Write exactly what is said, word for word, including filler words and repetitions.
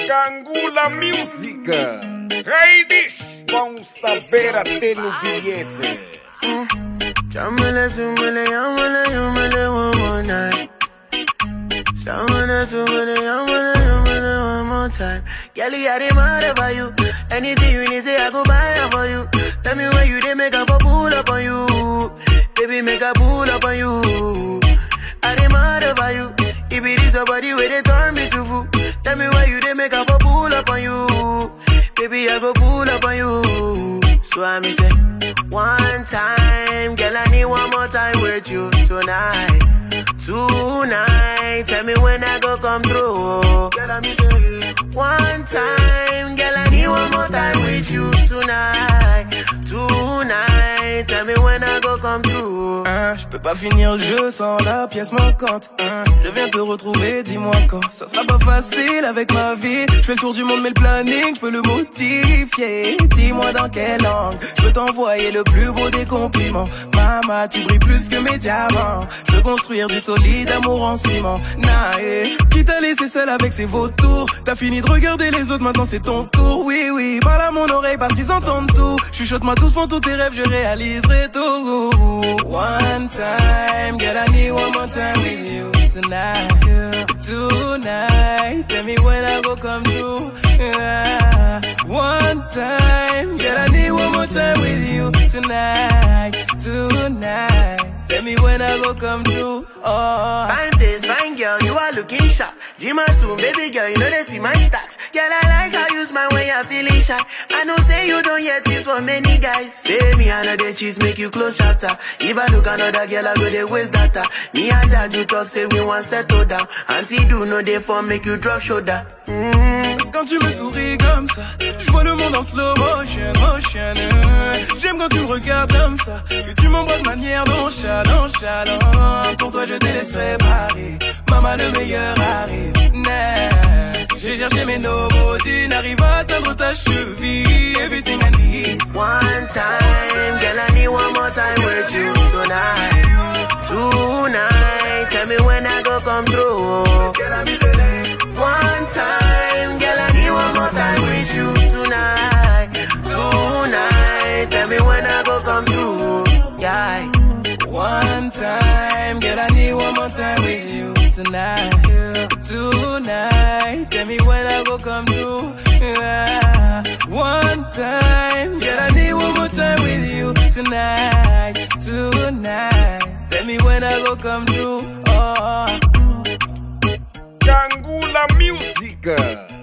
Gangula Music. Ladies, vão saber até no bilhete. Chamala, sumala, yamala, yamala, one more night. Chamala, sumala, yamala, yamala, one more time. Girlie, I dey mad about you. Anything you need, say I go buy it for you. Tell me where you dey make a pull up on you. Baby, make a pull up on you. I dey mad about you. If it is your body where they turn me to fool. Tell me why you dey make a pull up on you. Baby, I go pull up on you. So I me say, one time, girl, I need one more time with you tonight. Tonight, tell me when I go come through. Girl, I me say, one time, girl, I need one more time with you tonight. Tonight, tell me when I go come through. Hein, je peux pas finir le jeu sans la pièce manquante. Hein, je viens te retrouver, dis-moi quand. Ça sera pas facile avec ma vie. Je fais le tour du monde mais le planning, je peux le modifier. Dis-moi dans quelle langue je peux t'envoyer le plus beau des compliments. Maman, tu brilles plus que mes diamants. Je veux construire du solide amour en ciment. Nae, qui t'a laissé seul avec ses vautours. T'as fini de regarder les autres, maintenant c'est ton tour. Oui, oui, parle à mon oreille parce qu'ils entendent tout. Chuchote-moi doucement tous tes rêves, je réaliserai tout. One time, girl, I need one more time with you tonight. Tonight, tell me when I go come through. Yeah. One time, girl, I need one more time with you tonight. Tonight, tell me when I go come through. Oh. Fine face, fine girl, you are looking sharp. Jima soon, baby girl, you know they see my stacks. Girl, I like how you smile when you're feeling shy. I know say you don't hear this from many guys. Say me another cheese make you close chapter. If I look another girl, I go they waste data. Me and dad, you talk, say we want settle down. Auntie do no they for make you drop shoulder. Mmh, quand tu me souris comme ça, je vois le monde en slow motion, motion. J'aime quand tu me regardes comme ça, que tu m'embrasses de manière nonchalante, nonchalante. Pour toi je te laisserai parler, maman le meilleur arrive. Nah. J'ai cherché mes nos mots, tu n'arrives à atteindre ta cheville. Everything I need. One time, girl, I need one more time with you tonight. Tonight, tell me when I go come through. One time, girl, I need one more time with you tonight. Tonight, tell me when I go come through. Yeah. One time, girl, I need one more time with you tonight. Tonight, tell me when I go come through. Yeah. One time, girl, I need one more time with you tonight. Tonight, tell me when I go come through. Oh. Gangula Music.